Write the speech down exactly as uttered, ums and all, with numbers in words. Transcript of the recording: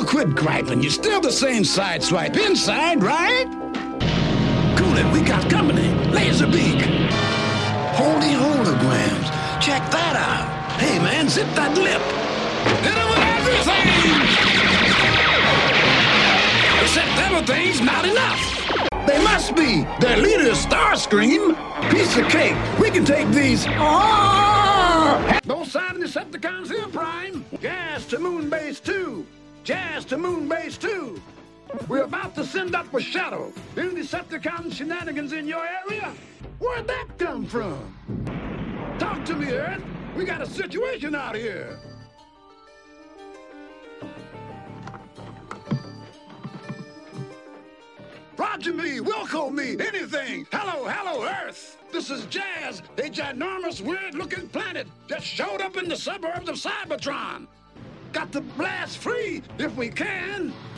Oh, quit griping. You're still the same sideswipe inside, right? Cool it, we got company. Laserbeak. Holy holograms. Check that out. Hey, man, zip that lip. Hit him with everything! Except everything's not enough. They must be. Their leader is Starscream. Piece of cake. We can take these. Oh! Both sides of the Decepticons here, Prime. Gas to Moonbase two. Jazz to Moonbase two. We're about to send up a shuttle. Any Decepticon shenanigans in your area? Where'd that come from? Talk to me, Earth. We got a situation out here. Roger me, Wilco me, anything. Hello, hello, Earth. This is Jazz, a ginormous, weird-looking planet that showed up in the suburbs of Cybertron. Got to blast free if we can.